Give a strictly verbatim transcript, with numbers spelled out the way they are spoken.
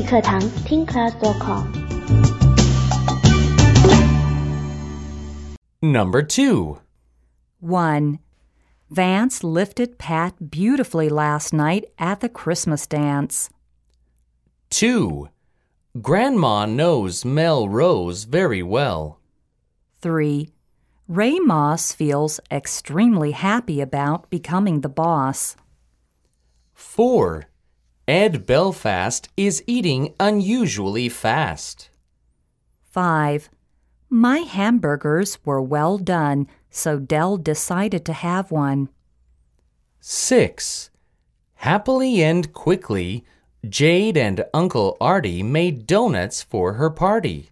语课堂 听 class dot com。 Number two. one. Vance lifted Pat beautifully last night at the Christmas dance. two. Grandma knows Melrose very well. three. Ray Moss feels extremely happy about becoming the boss. four. Ed Belfast is eating unusually fast. five. My hamburgers were well done, so Dell decided to have one. six. Happily and quickly, Jade and Uncle Artie made donuts for her party.